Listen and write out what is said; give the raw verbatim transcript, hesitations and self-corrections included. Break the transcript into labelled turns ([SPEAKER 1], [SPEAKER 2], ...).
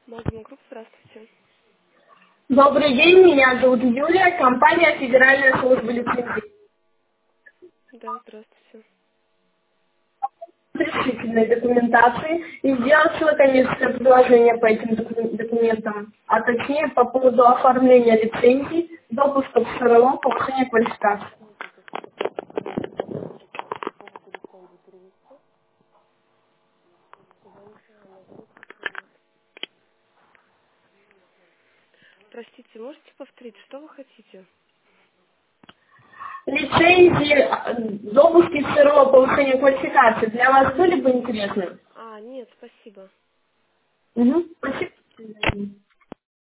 [SPEAKER 1] Молдова Групп, здравствуйте.
[SPEAKER 2] Добрый день, меня зовут Юлия, компания Федеральная служба лицензии.
[SPEAKER 1] Да, здравствуйте.
[SPEAKER 2] Решительной документации и сделать свое коммерческое предложение по этим доку- документам, а точнее по поводу оформления лицензий, допуска в СРО, повышения квалификации.
[SPEAKER 1] Простите, можете повторить, что вы хотите?
[SPEAKER 2] Лицензии, а, допуски в СРО, повышение квалификации для вас были бы интересны?
[SPEAKER 1] А, нет, спасибо.
[SPEAKER 2] Угу. Спасибо.